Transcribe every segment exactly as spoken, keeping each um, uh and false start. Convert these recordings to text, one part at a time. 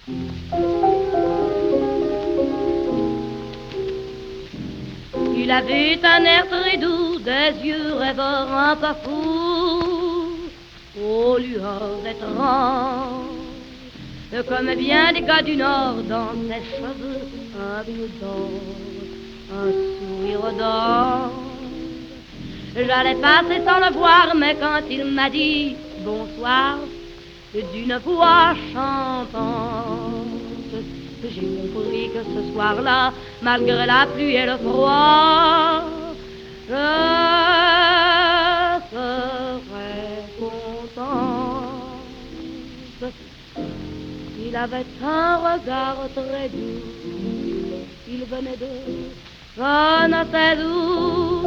Il avait un air très doux, des yeux rêveurs un peu fous, aux lueurs étranges, comme bien des gars du Nord, dans ses cheveux un bleu d'or, un sourire d'ange. J'allais passer sans le voir, mais quand il m'a dit bonsoir, d'une voix chantante, j'ai compris que ce soir-là, malgré la pluie et le froid, je serais contente. Il avait un regard très doux, il venait de je ne sais d'où.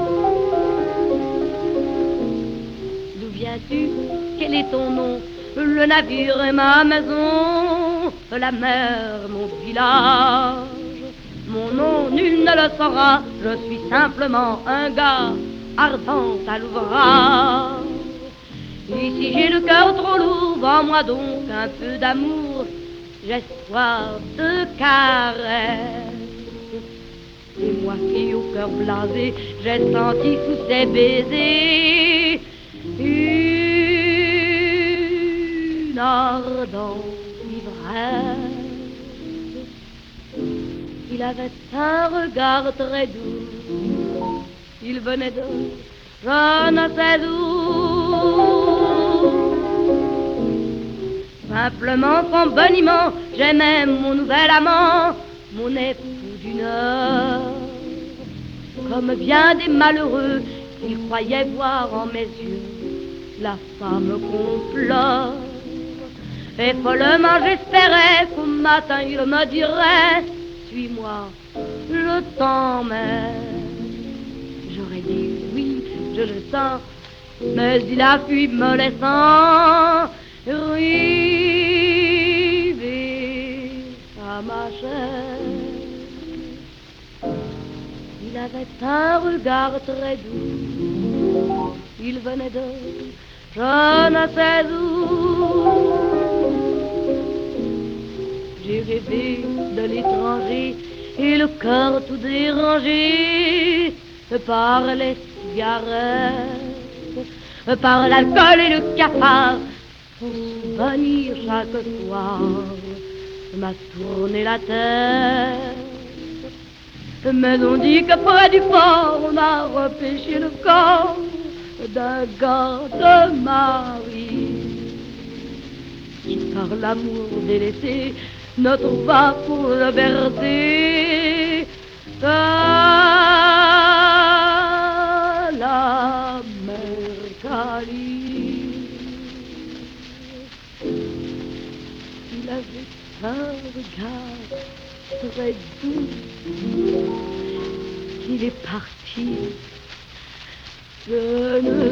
D'où viens-tu? Quel est ton nom? Le navire est ma maison, la mer mon village. Mon nom nul ne le saura, je suis simplement un gars ardent à l'ouvrage. Ici j'ai le cœur trop lourd, vends-moi donc un peu d'amour, j'ai soif de caresses. Et moi qui au cœur blasé, j'ai senti sous ses baisers une ardente ivresse. Il avait un regard très doux, il venait de je ne sais d'où. Simplement son boniment, j'aimais mon nouvel amant, mon époux d'une heure. Comme bien des malheureux, ils croyaient voir en mes yeux la femme qu'on pleure. Et follement j'espérais qu'au matin il me dirait suis-moi, je t'emmène. J'aurais dit oui, je le sens, mais il a fui me laissant river à ma chaise. Il avait un regard très doux, il venait de je ne sais où. J'ai rêvé de l'étranger et le cœur tout dérangé par les cigarettes, par l'alcool et le cafard. Son souvenir chaque soir m'a tourné la tête. Mais on dit que près du port on a repêché le corps d'un gars de mari qui par l'amour délaissé ne trouva pour le bercer à la mer Cali. Il avait un regard très doux, il est parti, je ne